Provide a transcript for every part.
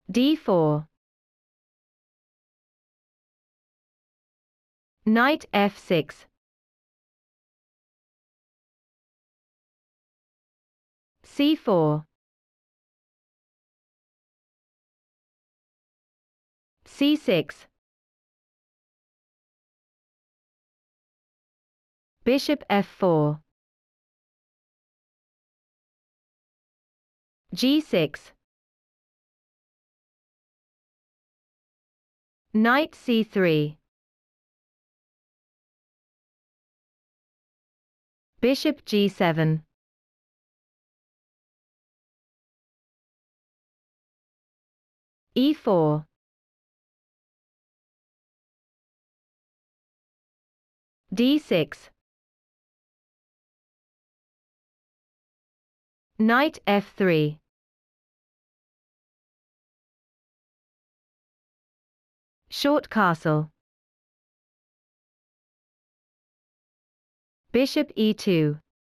d4. Knight f6. c4. c6. Bishop f4. g6. Knight c3. Bishop g7. e4. d6. Knight f3. Short castle. Bishop e2.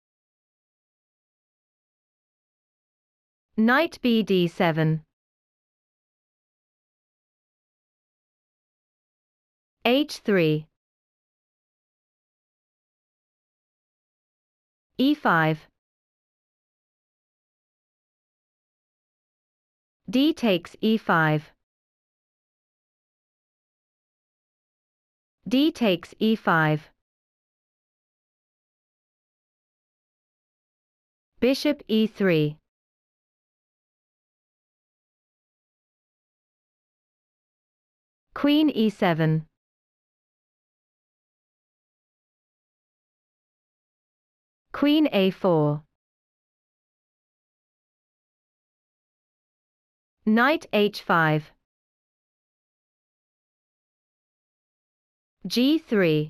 Knight bd7. h3. e5. d takes e5. d takes e5. Bishop e3. Queen e7. Queen a4. Knight h5. g3.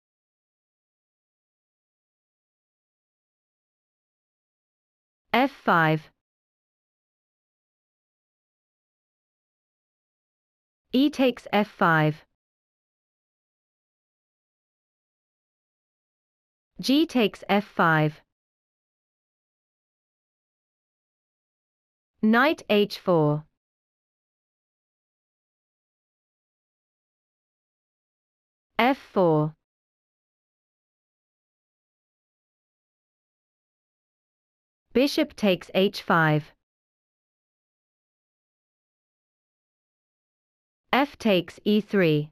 f5. e takes f5. g takes f5. Knight h4. f4. Bishop takes h5. f takes e3.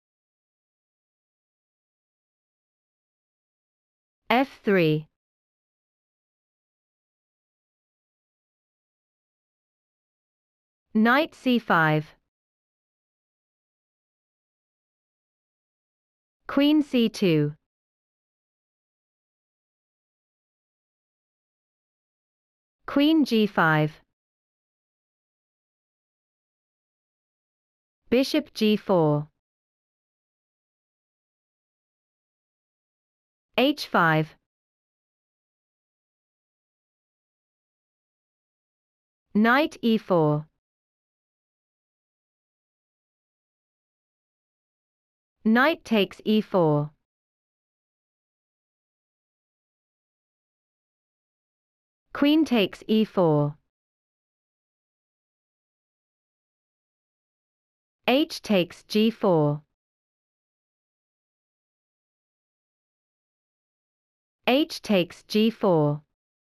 f3. Knight c5. Queen c2. Queen g5. Bishop g4. h5. Knight e4. Knight takes e4. Queen takes e4. H takes g4. H takes g4.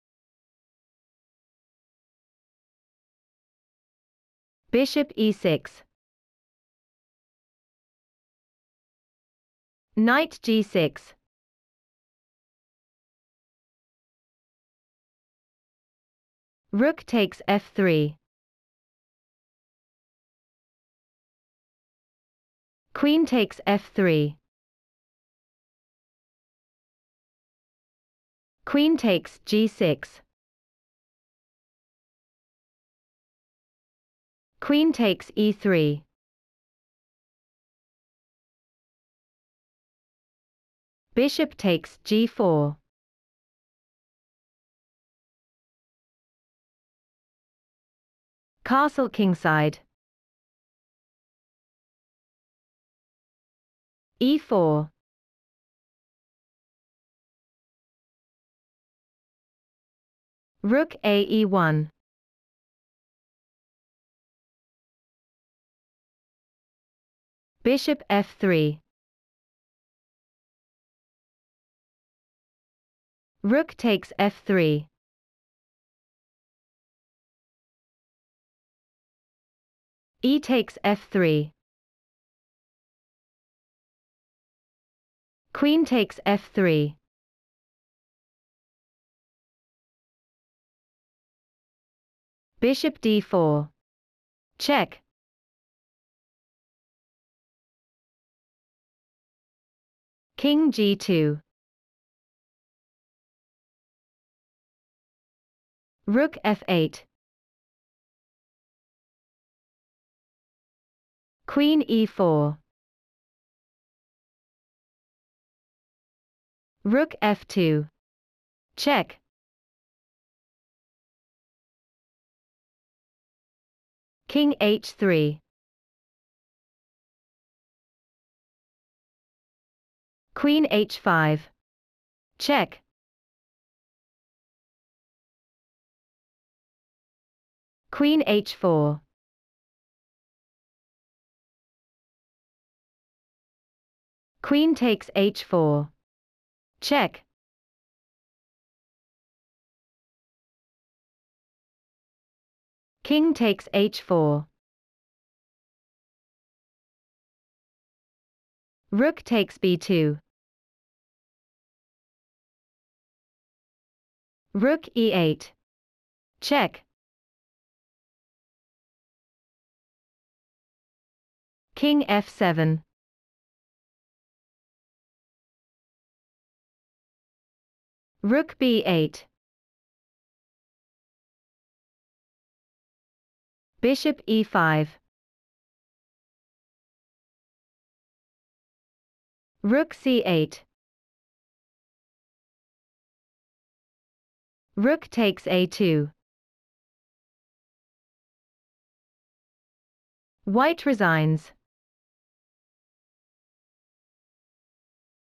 Bishop e6. Knight g6. Rook takes f3. Queen takes f3. Queen takes g6. Queen takes e3. Bishop takes g4. Castle kingside. e4. Rook a e1. Bishop f3. Rook takes f3. E takes f3. Queen takes f3. Bishop d4. Check. King g2. Rook f8. Queen e4. Rook f2. Check. King h3. Queen h5. Check. Queen h4. Queen takes h4. Check. King takes h4. Rook takes b2. Rook e8. Check. King f7. Rook b8. Bishop e5. Rook c8. Rook takes a2. White resigns.